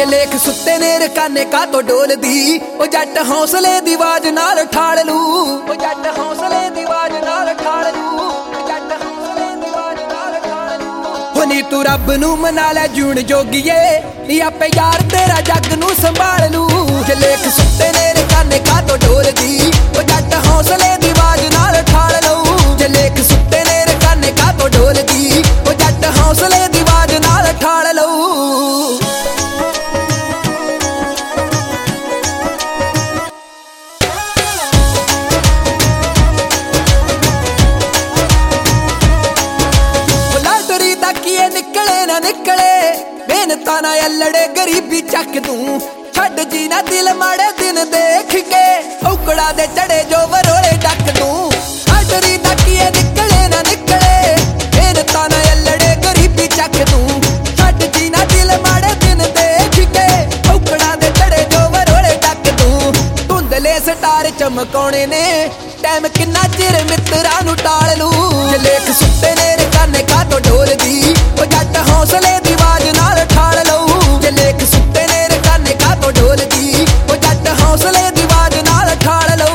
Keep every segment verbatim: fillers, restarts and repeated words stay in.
जे लेख सुत्ते ने रकाने का तो डोल दी ओ जट हौसले दी आवाज नाल ठाल लू ओ जट हौसले दी आवाज नाल ठाल लू ओ जट हौसले दी आवाज नाल ठाल लू। हो नी तू रब नू मना लै जून जोगिए नी आपे यार तेरा जग नू संभाल लू। जे लेख सुत्ते ने रकाने का तो डोल दी ओ जट हौसले दी आवाज नाल ठाल लू जे लेख सुत्ते ने रकाने का तो डोल दी ओ जट हौसले दी आवाज नाल ठाल लू। निकले ना निकले मेहनत ना अल्लड़े गरीबी चक तू छड़ जी ना दिल माड़े दिन देख के औकड़ा दे चढ़े जो वरोले डक तू हटरी तकिए निकले ना निकले मेहनत ना अल्लड़े गरीबी चक तू छड़ जी ना दिल माड़े दिन देख के औकड़ा दे चढ़े जो वरोले डक तू धुंधले स्टार चमकाने ने टाइम किन्ना चिर मित्रा नू टाल लू। जे लेख सुत्ते ने रकाने का तो डोल दी ओ जट हौसले दी आवाज नाल ठाल लू जे लेख सुत्ते ने रकाने का तो डोल दी ओ जट हौसले दी आवाज नाल ठाल लू।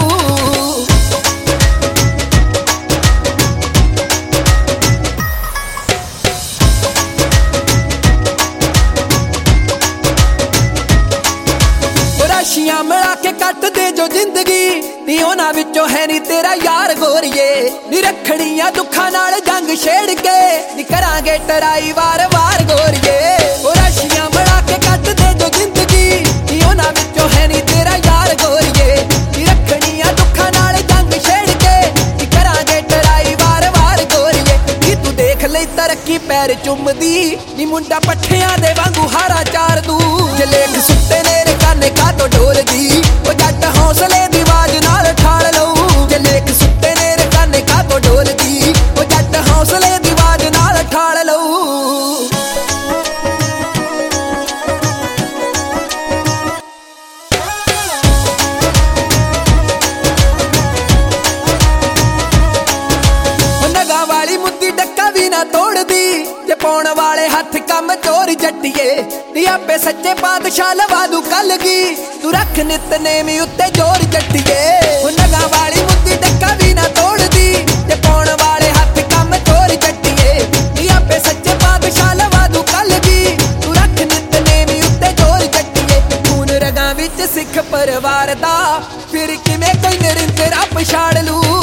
राशियां मिला के कट दे जो जिंदगी नी उन्हां विचों है नी तेरा यार गोरिए नी रखड़ियां दुखां नाल जंग छेड़ के नी करांगे टराई वार वार गोरिए। ओ राशियां मिला के कट दे जो जिंदगी नी उन्हां विचों है नी तेरा यार गोरिए नी रखड़ियां दुखां नाल जंग छेड़ के नी करांगे टराई वार वार गोरिए। नी तू देख ले तरक्की पैर चुमदी नी मुंडा पट्ठियां दे वांगू हारा चार दू जे लेख सुत्ते ने रकाने का तो डोल दी ओ जट हौसले दी आवाज नाल ठाल लू जे लेख सुत्ते ने रकाने का तो डोल दी ओ जट हौसले दी आवाज नाल ठाल लू। नगा वाली मुद्दी डक्का भी ना तोड़ दी जे पाउण वाले हथ कम चोर जट्टिए नी आपे सच्चे पातशाह लवा दू कलगी तू रख नितनेमी उत्ते जोर जट्टिए। नगा वाली मुद्दी डक्का भी ना तोड़ दी जे पाउण वाले हथ कम चोर जट्टिए नी आपे सच्चे पातशाह लवा दू कलगी तू रख नितनेमी उत्ते जोर जट्टिए। खून रगां विच सिख परिवार दा फिर किवें कोई निरंतरा पछाड़ लू